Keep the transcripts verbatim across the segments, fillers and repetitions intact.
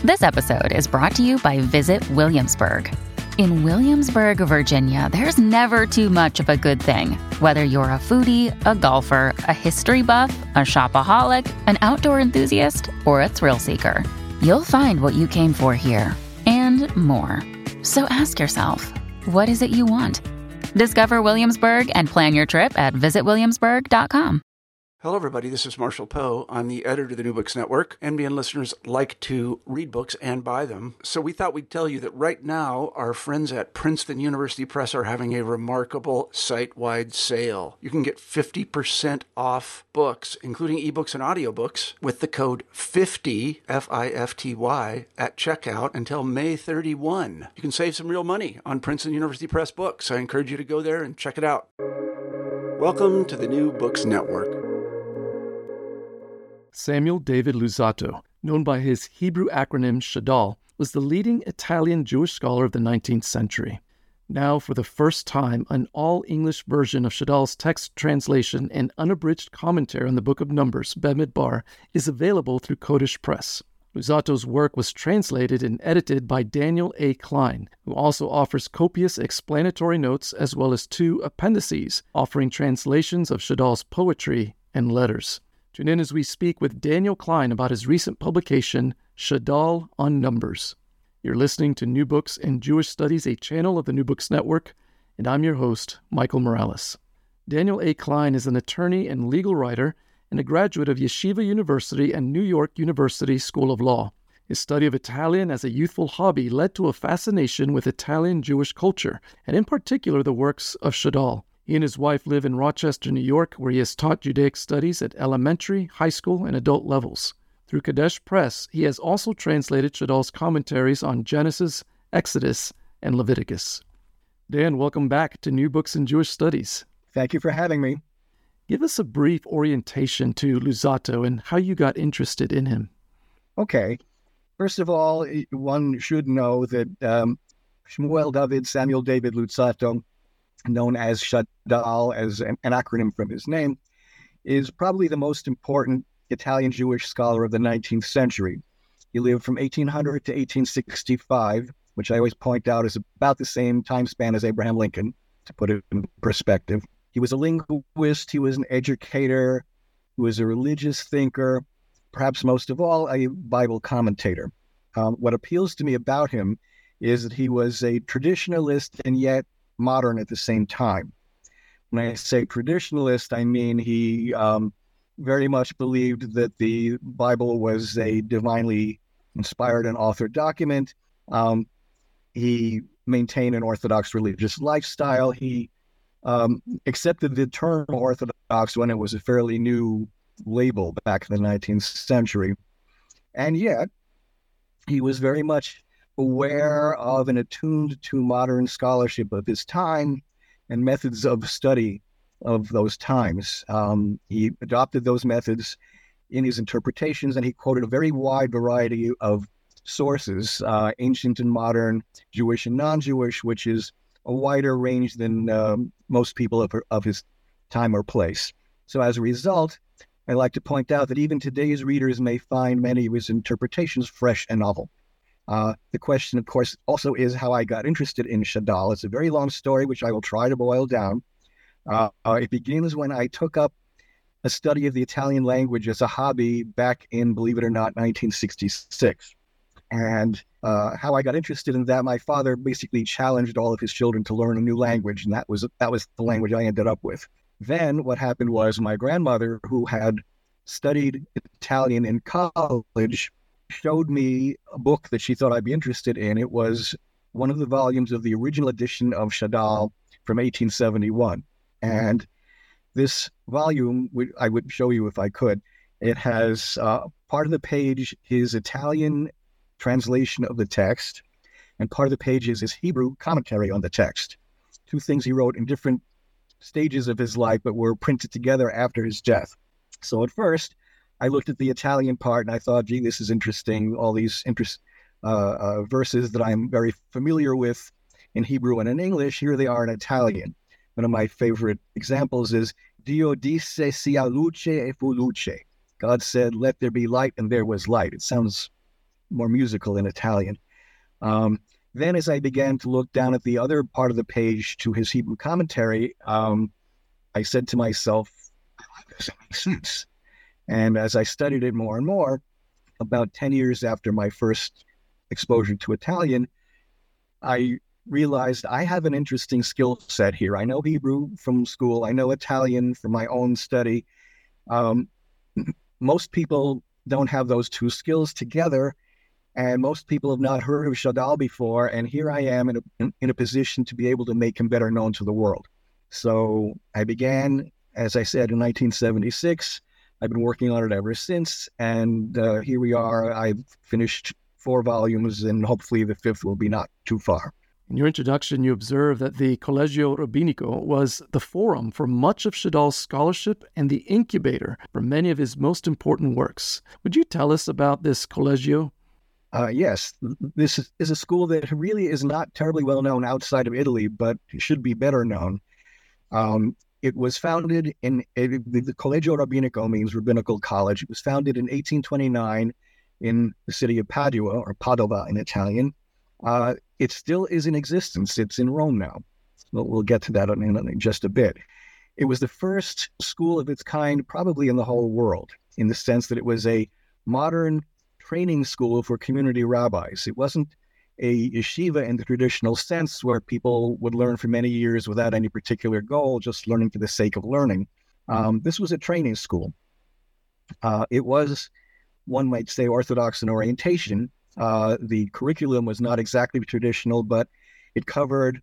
This episode is brought to you by Visit Williamsburg. In Williamsburg, Virginia, there's never too much of a good thing. Whether you're a foodie, a golfer, a history buff, a shopaholic, an outdoor enthusiast, or a thrill seeker, you'll find what you came for here and more. So ask yourself, what is it you want? Discover Williamsburg and plan your trip at visit williamsburg dot com. Hello, everybody. This is Marshall Poe. I'm the editor of the New Books Network. N B N listeners like to read books and buy them. So we thought we'd tell you that right now, our friends at Princeton University Press are having a remarkable site-wide sale. You can get fifty percent off books, including ebooks and audiobooks, with the code fifty, F I F T Y, at checkout until May thirty-first. You can save some real money on Princeton University Press books. I encourage you to go there and check it out. Welcome to the New Books Network. Samuel David Luzzatto, known by his Hebrew acronym Shadal, was the leading Italian Jewish scholar of the nineteenth century. Now, for the first time, an all-English version of Shadal's text translation and unabridged commentary on the Book of Numbers, Bamidbar, is available through Kodesh Press. Luzzatto's work was translated and edited by Daniel A. Klein, who also offers copious explanatory notes as well as two appendices offering translations of Shadal's poetry and letters. Tune in as we speak with Daniel Klein about his recent publication, Shadal on Numbers. You're listening to New Books in Jewish Studies, a channel of the New Books Network, and I'm your host, Michael Morales. Daniel A. Klein is an attorney and legal writer and a graduate of Yeshiva University and New York University School of Law. His study of Italian as a youthful hobby led to a fascination with Italian Jewish culture, and in particular the works of Shadal. He and his wife live in Rochester, New York, where he has taught Judaic studies at elementary, high school, and adult levels. Through Kodesh Press, he has also translated Shadal's commentaries on Genesis, Exodus, and Leviticus. Dan, welcome back to New Books in Jewish Studies. Thank you for having me. Give us a brief orientation to Luzzatto and how you got interested in him. Okay. First of all, one should know that um, Shmuel David Samuel David Luzzatto, known as Shadal, as an, an acronym from his name, is probably the most important Italian Jewish scholar of the nineteenth century. He lived from eighteen hundred to eighteen sixty-five, which I always point out is about the same time span as Abraham Lincoln, to put it in perspective. He was a linguist, he was an educator, he was a religious thinker, perhaps most of all, a Bible commentator. Um, what appeals to me about him is that he was a traditionalist and yet modern at the same time. When I say traditionalist, I mean he um, very much believed that the Bible was a divinely inspired and authored document. Um, he maintained an Orthodox religious lifestyle. He um, accepted the term Orthodox when it was a fairly new label back in the nineteenth century. And yet, he was very much aware of and attuned to modern scholarship of his time and methods of study of those times. Um, he adopted those methods in his interpretations, and he quoted a very wide variety of sources, uh, ancient and modern, Jewish and non-Jewish, which is a wider range than um, most people of, of his time or place. So as a result, I like to point out that even today's readers may find many of his interpretations fresh and novel. Uh, the question, of course, also is how I got interested in Shadal. It's a very long story, which I will try to boil down. Uh, uh, it begins when I took up a study of the Italian language as a hobby back in, believe it or not, nineteen sixty-six. And uh, how I got interested in that, my father basically challenged all of his children to learn a new language, and that was that was the language I ended up with. Then what happened was my grandmother, who had studied Italian in college, showed me a book that she thought I'd be interested in. It was one of the volumes of the original edition of Shadal from eighteen seventy-one. And this volume, I would show you if I could, it has uh, part of the page his Italian translation of the text, and part of the page is his Hebrew commentary on the text. Two things he wrote in different stages of his life, but were printed together after his death. So at first, I looked at the Italian part and I thought, gee, this is interesting. All these interest, uh, uh, verses that I'm very familiar with in Hebrew and in English, here they are in Italian. One of my favorite examples is Dio disse sia luce e fu luce. God said, let there be light, and there was light. It sounds more musical in Italian. Um, then as I began to look down at the other part of the page to his Hebrew commentary, um, I said to myself, I like this, it makes sense. And as I studied it more and more, about ten years after my first exposure to Italian, I realized I have an interesting skill set here. I know Hebrew from school. I know Italian from my own study. Um, most people don't have those two skills together, and most people have not heard of Chagall before, and here I am in a, in a position to be able to make him better known to the world. So I began, as I said, in nineteen seventy-six. I've been working on it ever since, and uh, here we are. I've finished four volumes, and hopefully the fifth will be not too far. In your introduction, you observe that the Collegio Rabbinico was the forum for much of Chagall's scholarship and the incubator for many of his most important works. Would you tell us about this Collegio? Uh, yes, this is, is a school that really is not terribly well known outside of Italy, but should be better known. Um, it was founded in, it, the Collegio Rabbinico means rabbinical college. It was founded in eighteen twenty-nine in the city of Padua, or Padova in Italian. Uh, it still is in existence. It's in Rome now. So we'll get to that in, in just a bit. It was the first school of its kind probably in the whole world, in the sense that it was a modern training school for community rabbis. It wasn't a yeshiva in the traditional sense where people would learn for many years without any particular goal, just learning for the sake of learning. Um, this was a training school. Uh, it was, one might say, orthodox in orientation. Uh, the curriculum was not exactly traditional, but it covered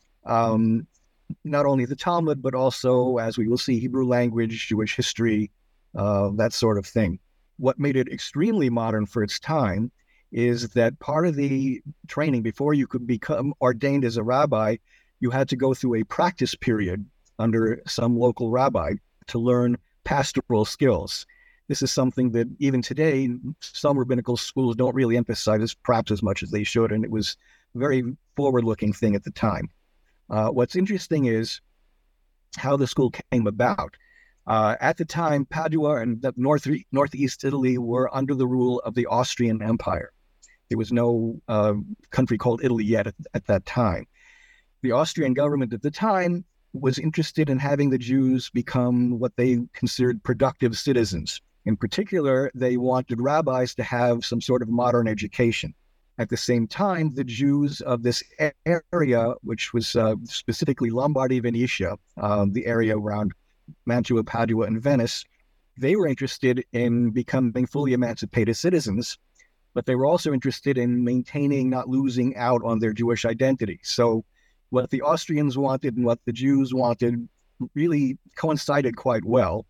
um, not only the Talmud, but also, as we will see, Hebrew language, Jewish history, uh, that sort of thing. What made it extremely modern for its time is that part of the training, before you could become ordained as a rabbi, you had to go through a practice period under some local rabbi to learn pastoral skills. This is something that even today, some rabbinical schools don't really emphasize perhaps as much as they should, and it was a very forward-looking thing at the time. Uh, what's interesting is how the school came about. Uh, at the time, Padua and the north, northeast Italy were under the rule of the Austrian Empire. There was no uh, country called Italy yet at, at that time. The Austrian government at the time was interested in having the Jews become what they considered productive citizens. In particular, they wanted rabbis to have some sort of modern education. At the same time, the Jews of this area, which was uh, specifically Lombardy, Venetia, uh, the area around Mantua, Padua, and Venice, they were interested in becoming fully emancipated citizens, but they were also interested in maintaining, not losing out on their Jewish identity. So what the Austrians wanted and what the Jews wanted really coincided quite well.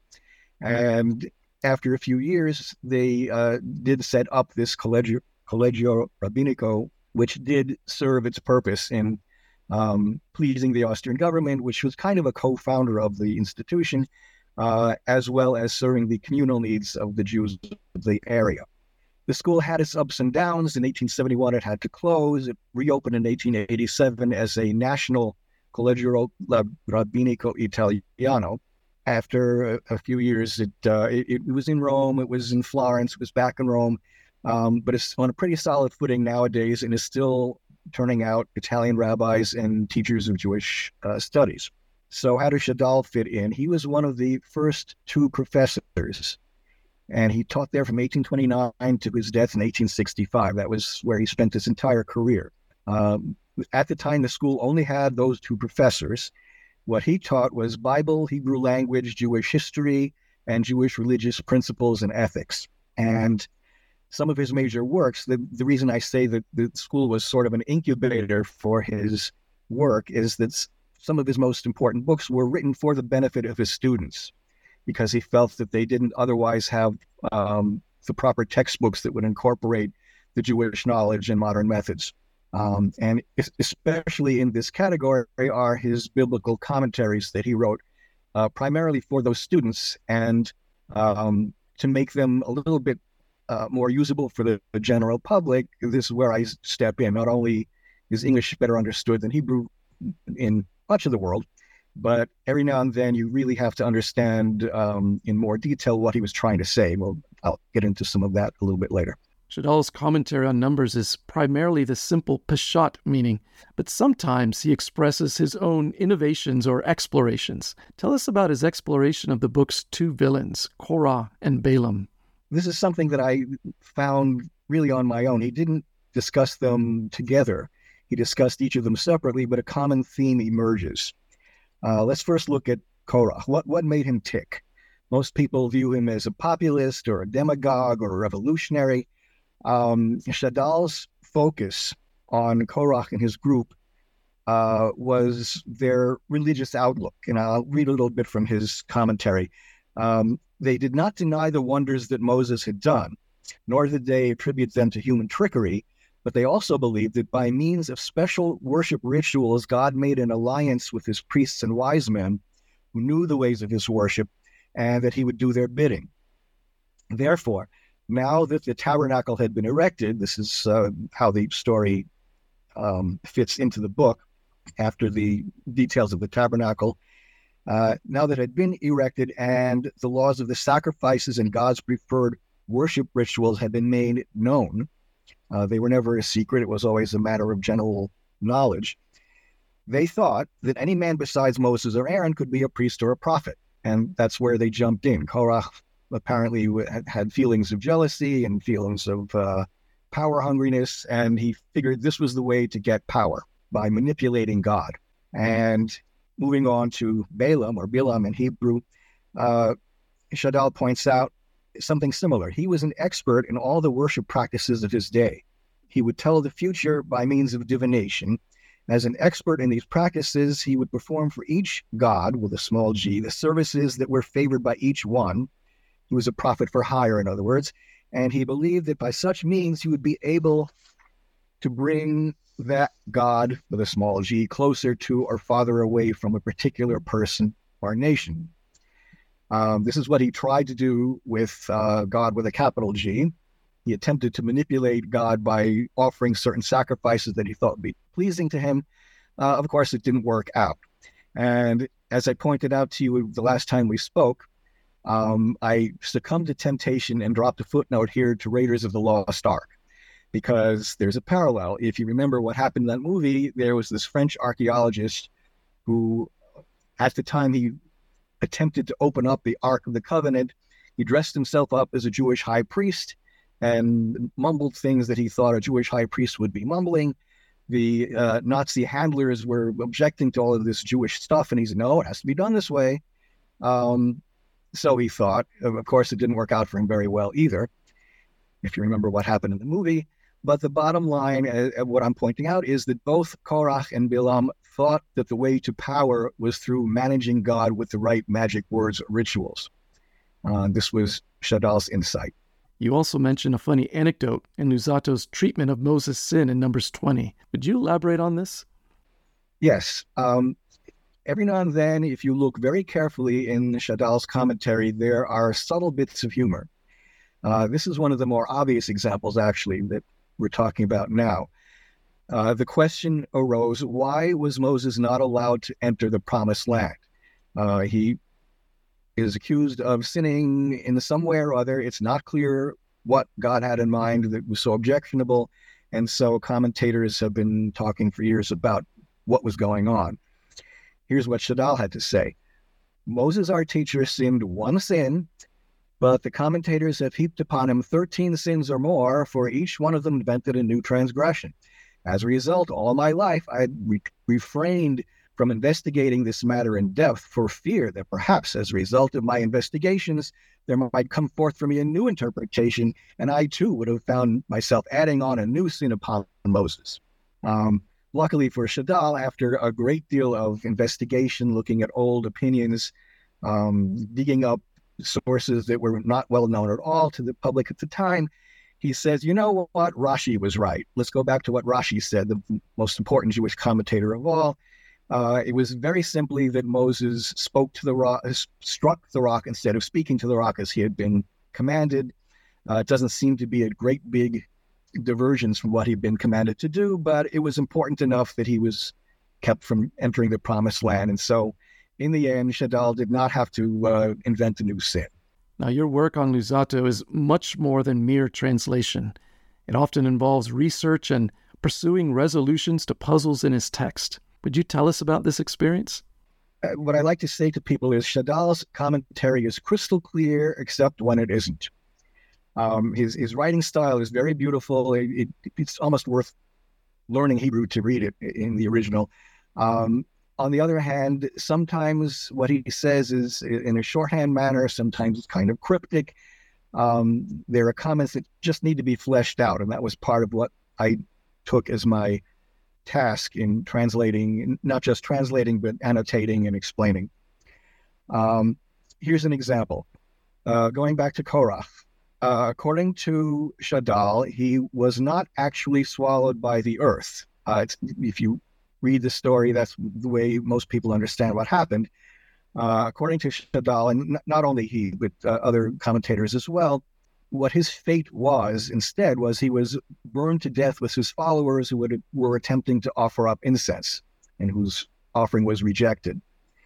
And after a few years, they uh, did set up this Collegio, Collegio Rabbinico, which did serve its purpose in um, pleasing the Austrian government, which was kind of a co-founder of the institution, uh, as well as serving the communal needs of the Jews of the area. The school had its ups and downs. In eighteen seventy-one, it had to close. It reopened in eighteen eighty-seven as a national Collegio Rabbinico Italiano. After a, a few years, it, uh, it it was in Rome, it was in Florence, it was back in Rome, um, but it's on a pretty solid footing nowadays and is still turning out Italian rabbis and teachers of Jewish uh, studies. So how does Chagall fit in? He was one of the first two professors, and he taught there from eighteen twenty-nine to his death in eighteen sixty-five. That was where he spent his entire career. Um, at the time, the school only had those two professors. What he taught was Bible, Hebrew language, Jewish history, and Jewish religious principles and ethics. And some of his major works, the, the reason I say that the school was sort of an incubator for his work is that some of his most important books were written for the benefit of his students, because he felt that they didn't otherwise have um, the proper textbooks that would incorporate the Jewish knowledge and modern methods. Um, and especially in this category are his biblical commentaries that he wrote uh, primarily for those students, and um, to make them a little bit uh, more usable for the, the general public. This is where I step in. Not only is English better understood than Hebrew in much of the world, but every now and then you really have to understand um, in more detail what he was trying to say. Well, I'll get into some of that a little bit later. Shadal's commentary on Numbers is primarily the simple peshat meaning, but sometimes he expresses his own innovations or explorations. Tell us about his exploration of the book's two villains, Korah and Balaam. This is something that I found really on my own. He didn't discuss them together. He discussed each of them separately, but a common theme emerges. Uh, let's first look at Korah. What, what made him tick? Most people view him as a populist or a demagogue or a revolutionary. Um, Shadal's focus on Korah and his group uh, was their religious outlook. And I'll read a little bit from his commentary. Um, they did not deny the wonders that Moses had done, nor did they attribute them to human trickery, but they also believed that by means of special worship rituals, God made an alliance with his priests and wise men who knew the ways of his worship, and that he would do their bidding. Therefore, now that the tabernacle had been erected, this is uh, how the story um, fits into the book after the details of the tabernacle. Uh, now that it had been erected and the laws of the sacrifices and God's preferred worship rituals had been made known, uh, they were never a secret. It was always a matter of general knowledge. They thought that any man besides Moses or Aaron could be a priest or a prophet. And that's where they jumped in. Korah apparently had feelings of jealousy and feelings of uh, power hungriness, and he figured this was the way to get power, by manipulating God. And moving on to Balaam, or Bilam in Hebrew, uh, Shadal points out something similar. He was an expert in all the worship practices of his day. He would tell the future by means of divination. As an expert in these practices, he would perform for each god, with a small g, the services that were favored by each one. He was a prophet for hire, in other words, and he believed that by such means he would be able to bring that god, with a small g, closer to or farther away from a particular person or nation. Um, this is what he tried to do with uh, God with a capital G. He attempted to manipulate God by offering certain sacrifices that he thought would be pleasing to him. Uh, of course, it didn't work out. And as I pointed out to you the last time we spoke, um, I succumbed to temptation and dropped a footnote here to Raiders of the Lost Ark, because there's a parallel. If you remember what happened in that movie, there was this French archaeologist who, at the time he attempted to open up the Ark of the Covenant, he dressed himself up as a Jewish high priest and mumbled things that he thought a Jewish high priest would be mumbling. The uh, Nazi handlers were objecting to all of this Jewish stuff, and he said, no, it has to be done this way. Um, so he thought. Of course, it didn't work out for him very well either, if you remember what happened in the movie. But the bottom line, uh, what I'm pointing out, is that both Korah and Bilam thought that the way to power was through managing God with the right magic words or rituals. Uh, this was Shadal's insight. You also mentioned a funny anecdote in Luzato's treatment of Moses' sin in Numbers twenty. Would you elaborate on this? Yes. Um, every now and then, if you look very carefully in Shadal's commentary, there are subtle bits of humor. Uh, this is one of the more obvious examples, actually, that we're talking about now. Uh, the question arose, why was Moses not allowed to enter the promised land? Uh, he is accused of sinning in some way or other. It's not clear what God had in mind that was so objectionable. And so commentators have been talking for years about what was going on. Here's what Shadal had to say. Moses, our teacher, sinned one sin, but the commentators have heaped upon him thirteen sins or more, for each one of them invented a new transgression. As a result, all my life I had re- refrained from investigating this matter in depth, for fear that perhaps as a result of my investigations, there might come forth for me a new interpretation, and I too would have found myself adding on a new sin upon Moses. Um, luckily for Shadal, after a great deal of investigation, looking at old opinions, um, digging up sources that were not well known at all to the public at the time, he says, you know what, Rashi was right. Let's go back to what Rashi said, the most important Jewish commentator of all. Uh, it was very simply that Moses spoke to the rock, struck the rock instead of speaking to the rock as he had been commanded. Uh, it doesn't seem to be a great big diversions from what he'd been commanded to do, but it was important enough that he was kept from entering the promised land. And so in the end, Shadal did not have to uh, invent a new sin. Now, your work on Luzzatto is much more than mere translation. It often involves research and pursuing resolutions to puzzles in his text. Would you tell us about this experience? Uh, what I like to say to people is Shadal's commentary is crystal clear, except when it isn't. Um, his his writing style is very beautiful. It, it, it's almost worth learning Hebrew to read it in the original. Um, on the other hand, sometimes what he says is in a shorthand manner, sometimes it's kind of cryptic. Um, there are comments that just need to be fleshed out, and that was part of what I took as my task in translating, not just translating, but annotating and explaining. Um, here's an example. Uh, going back to Korach. Uh, according to Shadal, he was not actually swallowed by the earth. Uh, it's, if you read the story, that's the way most people understand what happened. Uh, according to Shadal, and n- not only he, but uh, other commentators as well, what his fate was instead was he was burned to death with his followers who would, were attempting to offer up incense and whose offering was rejected.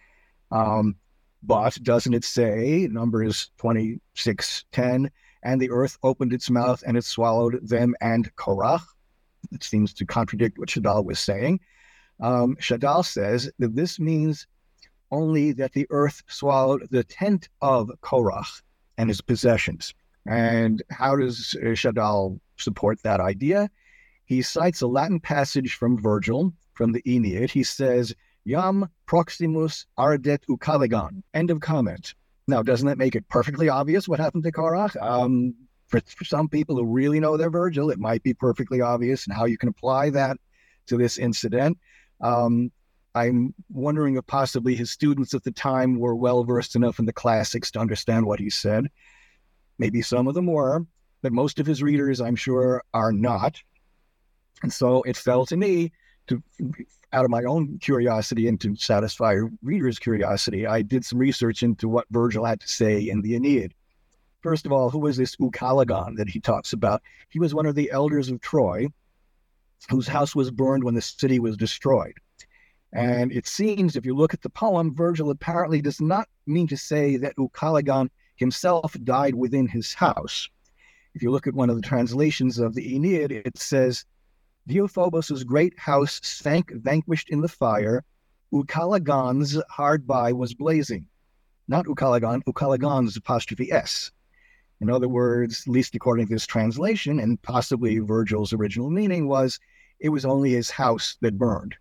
Um, but doesn't it say, Numbers twenty-six ten, and the earth opened its mouth and it swallowed them and Korach? It seems to contradict what Shadal was saying. Um, Shadal says that this means only that the earth swallowed the tent of Korach and his possessions. And how does uh, Shadal support that idea? He cites a Latin passage from Virgil, from the Aeneid. He says, Iam proximus ardet Ucalegon. End of comment. Now, doesn't that make it perfectly obvious what happened to Korach? Um, for, for some people who really know their Virgil, it might be perfectly obvious, and how you can apply that to this incident. Um, I'm wondering if possibly his students at the time were well-versed enough in the classics to understand what he said. Maybe some of them were, but most of his readers, I'm sure, are not. And so it fell to me to, out of my own curiosity and to satisfy readers' curiosity, I did some research into what Virgil had to say in the Aeneid. First of all, who was this Ucalegon that he talks about? He was one of the elders of Troy, whose house was burned when the city was destroyed. And it seems, if you look at the poem, Virgil apparently does not mean to say that Ucalegon himself died within his house. If you look at one of the translations of the Aeneid, it says, Deiphobos' great house sank vanquished in the fire. Ucalegon's hard by was blazing. Not Ucalegon, Ucalegon's apostrophe S. In other words, at least according to this translation, and possibly Virgil's original meaning was, it was only his house that burned.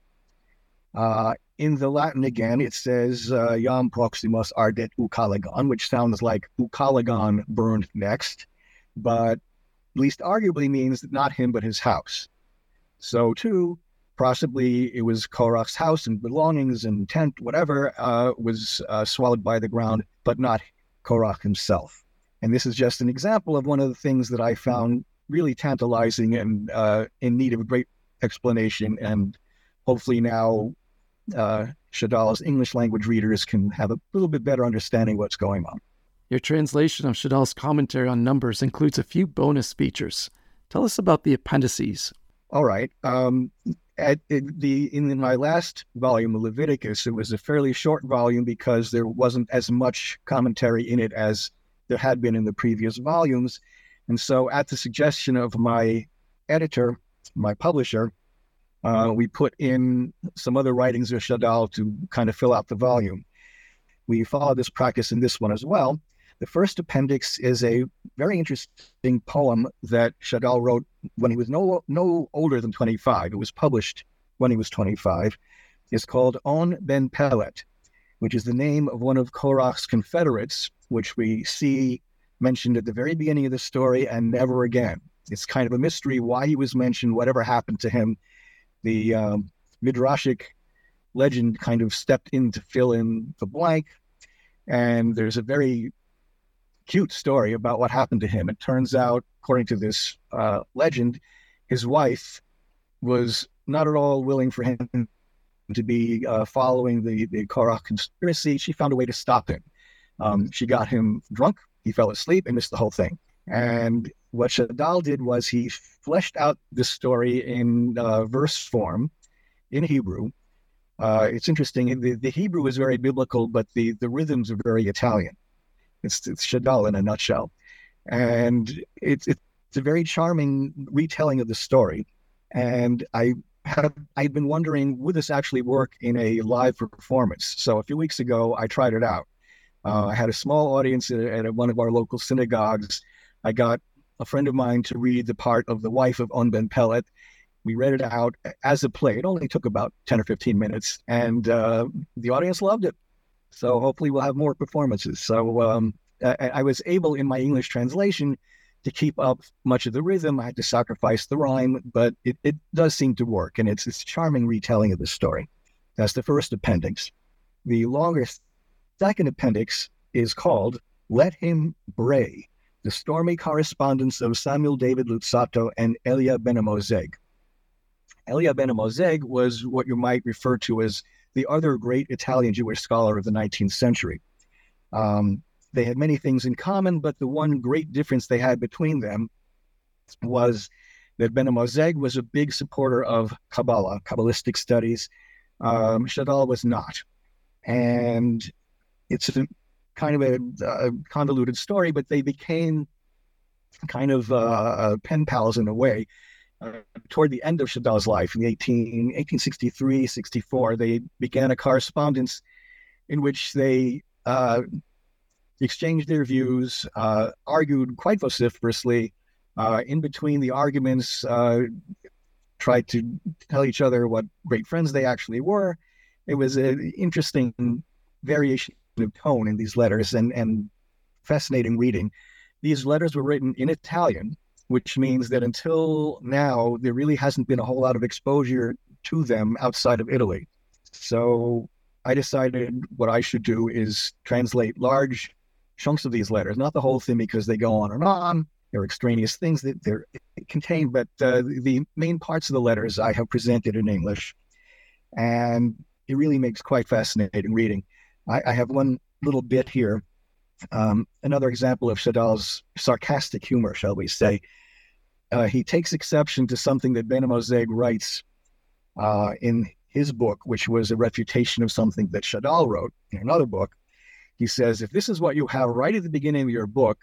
Uh, in the Latin again, it says, uh, Iam proximus ardet Ucalegon, which sounds like Ucalegon burned next, but at least arguably means not him, but his house. So too, possibly it was Korach's house and belongings and tent, whatever, uh, was uh, swallowed by the ground, but not Korach himself. And this is just an example of one of the things that I found really tantalizing and uh, in need of a great explanation. And hopefully now uh, Shadal's English language readers can have a little bit better understanding what's going on. Your translation of Shadal's commentary on Numbers includes a few bonus features. Tell us about the appendices. All right. Um, at, at the in my last volume, Leviticus, it was a fairly short volume because there wasn't as much commentary in it as there had been in the previous volumes. And so at the suggestion of my editor, my publisher, uh, we put in some other writings of Shadal to kind of fill out the volume. We follow this practice in this one as well. The first appendix is a very interesting poem that Shadal wrote when he was no no older than twenty-five. It was published when he was twenty-five. It's called On Ben Pelet, which is the name of one of Korach's confederates, which we see mentioned at the very beginning of the story and never again. It's kind of a mystery why he was mentioned, whatever happened to him. The um, Midrashic legend kind of stepped in to fill in the blank, and there's a very cute story about what happened to him. It turns out, according to this uh, legend, his wife was not at all willing for him to be uh, following the, the Korach conspiracy. She found a way to stop him. Um, she got him drunk, he fell asleep, and missed the whole thing. And what Shadal did was he fleshed out this story in uh, verse form in Hebrew. Uh, it's interesting, the, the Hebrew is very biblical, but the, the rhythms are very Italian. It's, it's Shadal in a nutshell. And it's, it's it's a very charming retelling of the story. And I have, I'd been wondering, would this actually work in a live performance? So a few weeks ago, I tried it out. Uh, I had a small audience at, at one of our local synagogues. I got a friend of mine to read the part of the wife of On Ben Pellet. We read it out as a play. It only took about ten or fifteen minutes, and uh, the audience loved it. So hopefully we'll have more performances. So um, I, I was able, in my English translation, to keep up much of the rhythm. I had to sacrifice the rhyme, but it, it does seem to work, and it's, it's a charming retelling of the story. That's the first appendix. The longer second appendix is called Let Him Bray, the stormy correspondence of Samuel David Luzzatto and Elia Ben-Moseg. Elia Ben-Moseg was what you might refer to as the other great Italian Jewish scholar of the nineteenth century. Um, they had many things in common, but the one great difference they had between them was that Ben-Moseg was a big supporter of Kabbalah, Kabbalistic studies. Um, Shadal was not. And it's a, kind of a, a convoluted story, but they became kind of uh, pen pals in a way. Uh, toward the end of Shadal's life, in the eighteen sixty-three sixty-four, they began a correspondence in which they uh, exchanged their views, uh, argued quite vociferously. Uh, in between the arguments, uh, tried to tell each other what great friends they actually were. It was an interesting variation of tone in these letters, and, and fascinating reading. These letters were written in Italian, which means that until now, there really hasn't been a whole lot of exposure to them outside of Italy. So I decided what I should do is translate large chunks of these letters, not the whole thing because they go on and on. There are extraneous things that they're contained, but uh, the main parts of the letters I have presented in English. And it really makes quite fascinating reading. I, I have one little bit here. Um, another example of Shadal's sarcastic humor, shall we say. Uh, he takes exception to something that Ben-Moseg writes uh, in his book, which was a refutation of something that Shadal wrote in another book. He says, if this is what you have right at the beginning of your book,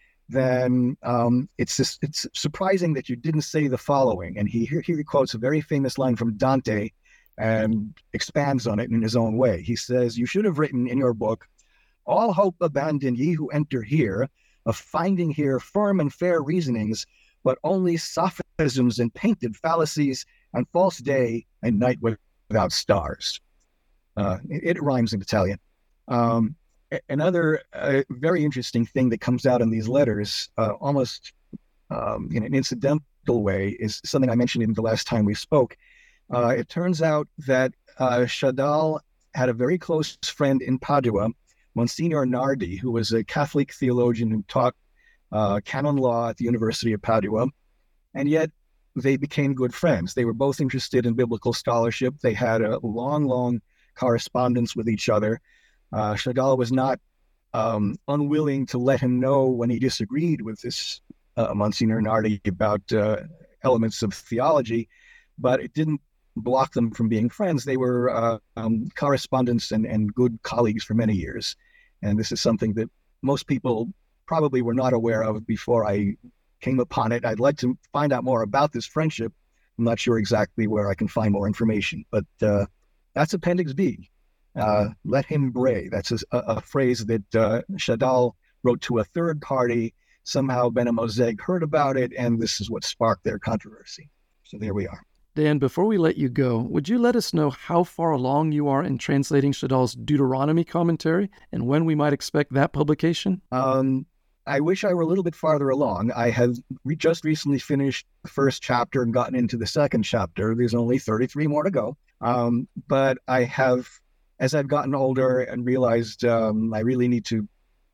then um, it's just, it's surprising that you didn't say the following. And he here he quotes a very famous line from Dante and expands on it in his own way. He says, you should have written in your book, all hope abandon ye who enter here, of finding here firm and fair reasonings, but only sophisms and painted fallacies, and false day and night without stars. Uh, it, it rhymes in Italian. Um, another uh, very interesting thing that comes out in these letters, uh, almost um, in an incidental way, is something I mentioned in the last time we spoke. Uh, it turns out that uh, Shadal had a very close friend in Padua, Monsignor Nardi, who was a Catholic theologian who taught uh, canon law at the University of Padua, and yet they became good friends. They were both interested in biblical scholarship. They had a long, long correspondence with each other. Uh, Shadal was not um, unwilling to let him know when he disagreed with this uh, Monsignor Nardi about uh, elements of theology, but it didn't block them from being friends. They were uh, um, correspondents and, and good colleagues for many years. And this is something that most people probably were not aware of before I came upon it. I'd like to find out more about this friendship. I'm not sure exactly where I can find more information, but uh, that's Appendix B. Uh, let him bray. That's a, a phrase that uh, Shadal wrote to a third party. Somehow Ben-Moseg heard about it, and this is what sparked their controversy. So there we are. Dan, before we let you go, would you let us know how far along you are in translating Shadal's Deuteronomy commentary and when we might expect that publication? Um, I wish I were a little bit farther along. I have re- just recently finished the first chapter and gotten into the second chapter. There's only thirty-three more to go. Um, but I have, as I've gotten older and realized um, I really need to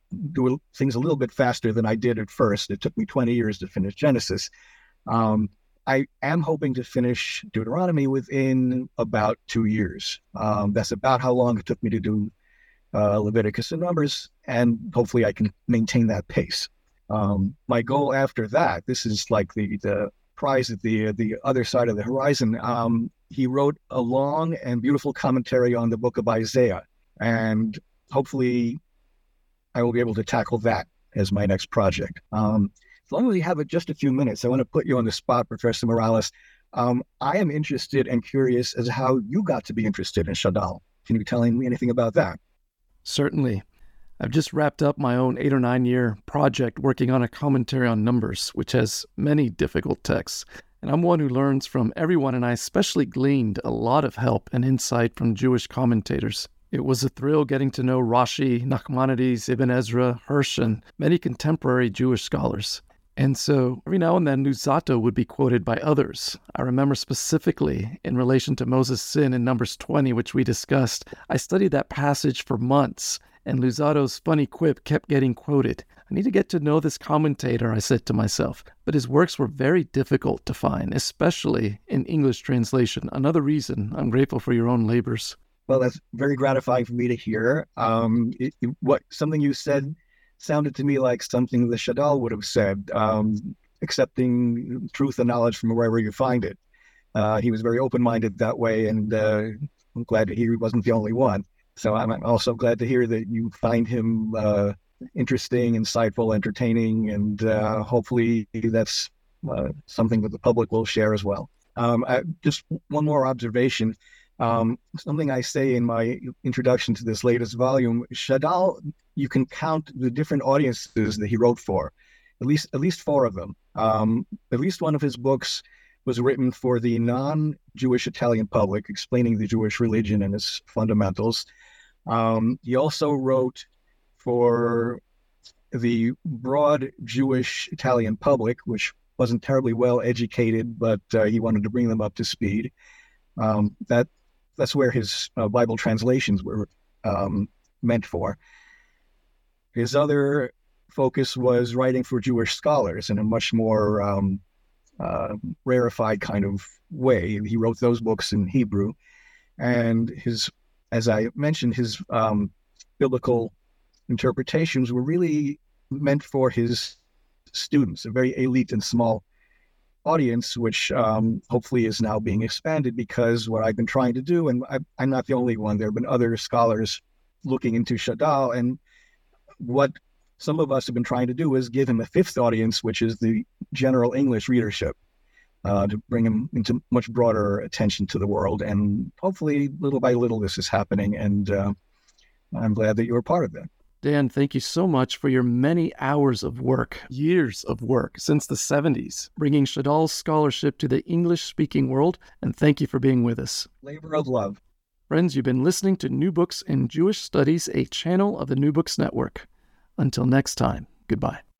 do things a little bit faster than I did at first. It took me twenty years to finish Genesis. Um, I am hoping to finish Deuteronomy within about two years. Um, that's about how long it took me to do uh, Leviticus and Numbers, and hopefully I can maintain that pace. Um, my goal after that, this is like the, the prize at the, the other side of the horizon. Um, he wrote a long and beautiful commentary on the book of Isaiah, and hopefully I will be able to tackle that as my next project. Um, as long as you have it just a few minutes, I want to put you on the spot, Professor Morales. Um, I am interested and curious as to how you got to be interested in Shadal. Can you tell me anything about that? Certainly. I've just wrapped up my own eight or nine year project working on a commentary on Numbers, which has many difficult texts. And I'm one who learns from everyone, and I especially gleaned a lot of help and insight from Jewish commentators. It was a thrill getting to know Rashi, Nachmanides, Ibn Ezra, Hirsch, and many contemporary Jewish scholars. And so every now and then Luzzatto would be quoted by others. I remember specifically in relation to Moses' sin in Numbers twenty, which we discussed. I studied that passage for months, and Luzzatto's funny quip kept getting quoted. I need to get to know this commentator, I said to myself. But his works were very difficult to find, especially in English translation. Another reason I'm grateful for your own labors. Well, that's very gratifying for me to hear. Um, it, it, what something you said sounded to me like something the Shadal would have said, um, accepting truth and knowledge from wherever you find it. Uh, he was very open-minded that way, and uh, I'm glad to hear he wasn't the only one. So I'm also glad to hear that you find him uh, interesting, insightful, entertaining, and uh, hopefully that's uh, something that the public will share as well. Um, I, just one more observation. Um, something I say in my introduction to this latest volume, Shadal, you can count the different audiences that he wrote for, at least at least four of them. Um, at least one of his books was written for the non-Jewish Italian public, explaining the Jewish religion and its fundamentals. Um, he also wrote for the broad Jewish Italian public, which wasn't terribly well educated, but uh, he wanted to bring them up to speed. Um, that That's where his uh, Bible translations were um, meant for. His other focus was writing for Jewish scholars in a much more um, uh, rarefied kind of way. He wrote those books in Hebrew. And his, as I mentioned, his um, biblical interpretations were really meant for his students, a very elite and small audience, which um, hopefully is now being expanded, because what I've been trying to do, and I, I'm not the only one, there have been other scholars looking into Shadal, and what some of us have been trying to do is give him a fifth audience, which is the general English readership, uh, to bring him into much broader attention to the world. And hopefully, little by little, this is happening, and uh, I'm glad that you're a part of that. Dan, thank you so much for your many hours of work, years of work since the seventies, bringing Shadal's scholarship to the English-speaking world, and thank you for being with us. Labor of love. Friends, you've been listening to New Books in Jewish Studies, a channel of the New Books Network. Until next time, goodbye.